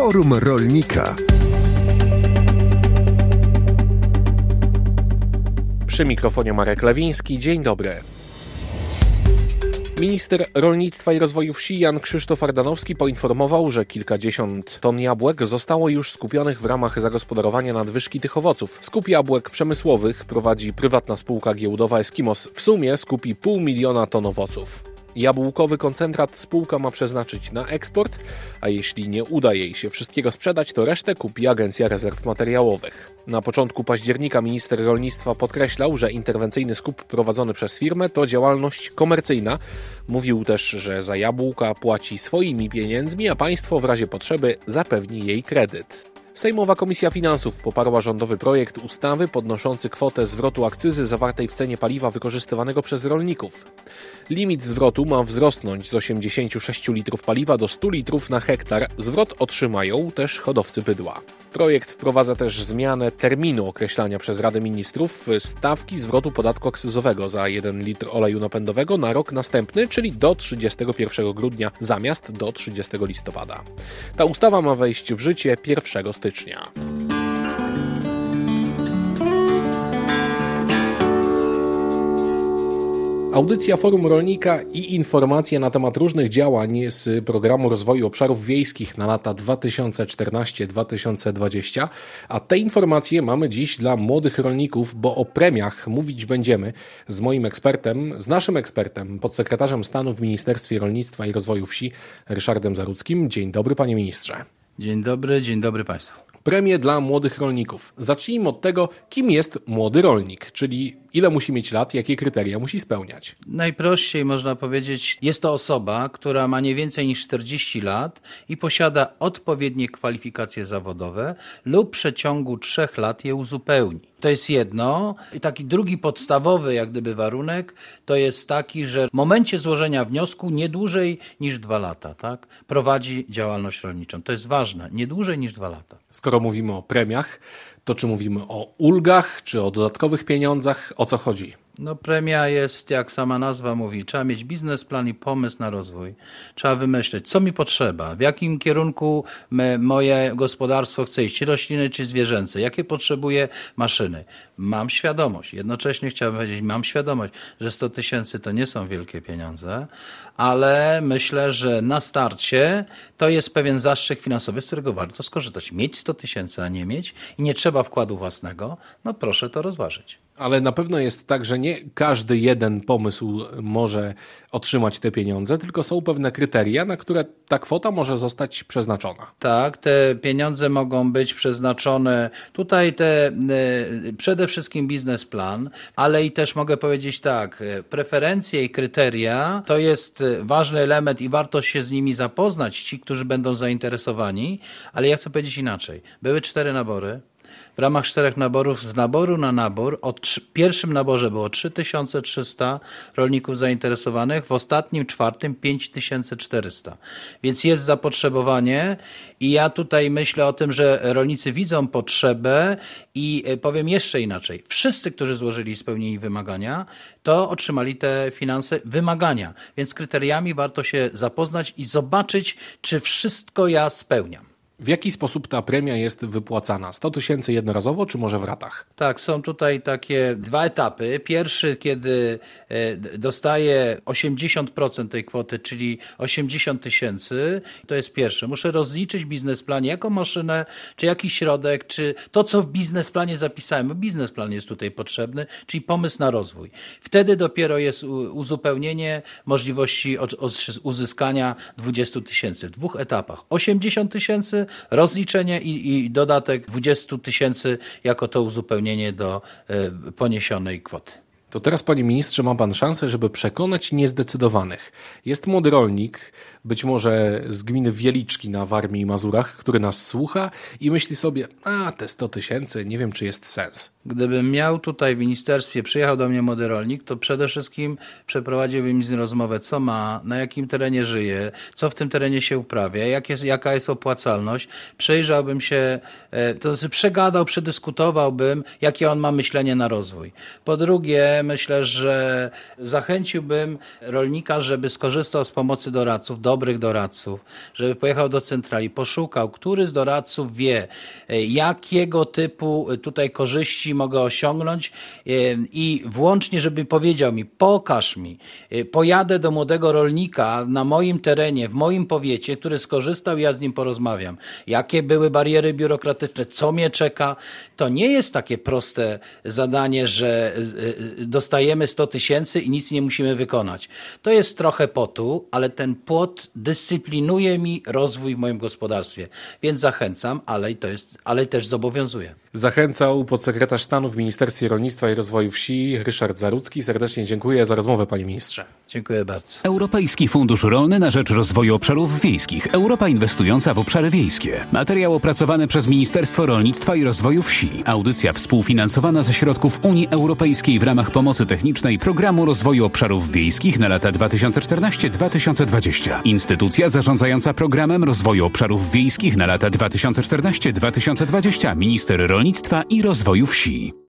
Forum Rolnika. Przy mikrofonie Marek Lewiński. Dzień dobry. Minister Rolnictwa i Rozwoju Wsi Jan Krzysztof Ardanowski poinformował, że kilkadziesiąt ton jabłek zostało już skupionych w ramach zagospodarowania nadwyżki tych owoców. Skup jabłek przemysłowych prowadzi prywatna spółka giełdowa Eskimos. W sumie skupi 500 000 ton owoców. Jabłkowy koncentrat spółka ma przeznaczyć na eksport, a jeśli nie uda jej się wszystkiego sprzedać, to resztę kupi Agencja Rezerw Materiałowych. Na początku października minister rolnictwa podkreślał, że interwencyjny skup prowadzony przez firmę to działalność komercyjna. Mówił też, że za jabłka płaci swoimi pieniędzmi, a państwo w razie potrzeby zapewni jej kredyt. Sejmowa Komisja Finansów poparła rządowy projekt ustawy podnoszący kwotę zwrotu akcyzy zawartej w cenie paliwa wykorzystywanego przez rolników. Limit zwrotu ma wzrosnąć z 86 litrów paliwa do 100 litrów na hektar. Zwrot otrzymają też hodowcy bydła. Projekt wprowadza też zmianę terminu określania przez Radę Ministrów stawki zwrotu podatku akcyzowego za 1 litr oleju napędowego na rok następny, czyli do 31 grudnia zamiast do 30 listopada. Ta ustawa ma wejść w życie 1 stycznia. Audycja Forum Rolnika i informacje na temat różnych działań z Programu Rozwoju Obszarów Wiejskich na lata 2014-2020. A te informacje mamy dziś dla młodych rolników, bo o premiach mówić będziemy z moim ekspertem, z naszym ekspertem, podsekretarzem stanu w Ministerstwie Rolnictwa i Rozwoju Wsi, Ryszardem Zarudzkim. Dzień dobry, panie ministrze. Dzień dobry państwu. Premie dla młodych rolników. Zacznijmy od tego, kim jest młody rolnik, czyli ile musi mieć lat, jakie kryteria musi spełniać. Najprościej można powiedzieć, jest to osoba, która ma nie więcej niż 40 lat i posiada odpowiednie kwalifikacje zawodowe lub w przeciągu 3 lat je uzupełni. To jest jedno. I taki drugi podstawowy jak gdyby warunek to jest taki, że w momencie złożenia wniosku nie dłużej niż 2 lata, tak, prowadzi działalność rolniczą. To jest ważne, nie dłużej niż 2 lata. Skoro mówimy o premiach, to czy mówimy o ulgach, czy o dodatkowych pieniądzach? O co chodzi? Premia jest, jak sama nazwa mówi, trzeba mieć biznesplan i pomysł na rozwój. Trzeba wymyśleć, co mi potrzeba, w jakim kierunku moje gospodarstwo chce iść, czy rośliny, czy zwierzęce, jakie potrzebuje maszyny. Mam świadomość, jednocześnie chciałbym powiedzieć, mam świadomość, że 100 000 to nie są wielkie pieniądze, ale myślę, że na starcie to jest pewien zastrzyk finansowy, z którego warto skorzystać. Mieć 100 000, a nie mieć i nie trzeba wkładu własnego, proszę to rozważyć. Ale na pewno jest tak, że nie każdy jeden pomysł może otrzymać te pieniądze, tylko są pewne kryteria, na które ta kwota może zostać przeznaczona. Tak, te pieniądze mogą być przeznaczone, tutaj przede wszystkim biznesplan, ale i też mogę powiedzieć tak, preferencje i kryteria to jest ważny element i warto się z nimi zapoznać, ci, którzy będą zainteresowani, ale ja chcę powiedzieć inaczej. Były 4 nabory. W ramach 4 naborów, z naboru na nabór, w pierwszym naborze było 3300 rolników zainteresowanych, w ostatnim, 4 5400. Więc jest zapotrzebowanie i ja tutaj myślę o tym, że rolnicy widzą potrzebę i powiem jeszcze inaczej. Wszyscy, którzy złożyli i spełnili wymagania, to otrzymali te finanse wymagania. Więc kryteriami warto się zapoznać i zobaczyć, czy wszystko ja spełniam. W jaki sposób ta premia jest wypłacana? 100 000 jednorazowo, czy może w ratach? Tak, są tutaj takie 2 etapy. Pierwszy, kiedy dostaję 80% tej kwoty, czyli 80 000, to jest pierwsze. Muszę rozliczyć w biznesplanie jaką maszynę, czy jakiś środek, czy to, co w biznesplanie zapisałem. Biznesplan jest tutaj potrzebny, czyli pomysł na rozwój. Wtedy dopiero jest uzupełnienie możliwości uzyskania 20 000 w 2 etapach. 80 000 rozliczenie i dodatek 20 000 jako to uzupełnienie do poniesionej kwoty. To teraz, panie ministrze, ma pan szansę, żeby przekonać niezdecydowanych. Jest młody rolnik, być może z gminy Wieliczki na Warmii i Mazurach, który nas słucha i myśli sobie, te 100 000, nie wiem, czy jest sens. Gdybym miał tutaj w ministerstwie, przyjechał do mnie młody rolnik, to przede wszystkim przeprowadziłbym z nim rozmowę, co ma, na jakim terenie żyje, co w tym terenie się uprawia, jaka jest opłacalność. Przyjrzałbym się, to znaczy przegadał, przedyskutowałbym, jakie on ma myślenie na rozwój. Po drugie, myślę, że zachęciłbym rolnika, żeby skorzystał z pomocy doradców. dobrych doradców, żeby pojechał do centrali, poszukał, który z doradców wie, jakiego typu tutaj korzyści mogę osiągnąć i włącznie, żeby powiedział mi, pokaż mi, pojadę do młodego rolnika na moim terenie, w moim powiecie, który skorzystał, ja z nim porozmawiam. Jakie były bariery biurokratyczne, co mnie czeka. To nie jest takie proste zadanie, że dostajemy 100 000 i nic nie musimy wykonać. To jest trochę potu, ale ten płot dyscyplinuje mi rozwój w moim gospodarstwie. Więc zachęcam, ale też zobowiązuje. Zachęcał podsekretarz stanu w Ministerstwie Rolnictwa i Rozwoju Wsi Ryszard Zarudzki. Serdecznie dziękuję za rozmowę, panie ministrze. Dziękuję bardzo. Europejski Fundusz Rolny na rzecz Rozwoju Obszarów Wiejskich. Europa inwestująca w obszary wiejskie. Materiał opracowany przez Ministerstwo Rolnictwa i Rozwoju Wsi. Audycja współfinansowana ze środków Unii Europejskiej w ramach pomocy technicznej Programu Rozwoju Obszarów Wiejskich na lata 2014-2020. Instytucja zarządzająca Programem Rozwoju Obszarów Wiejskich na lata 2014-2020. Minister Rolnictwa i Rozwoju Wsi.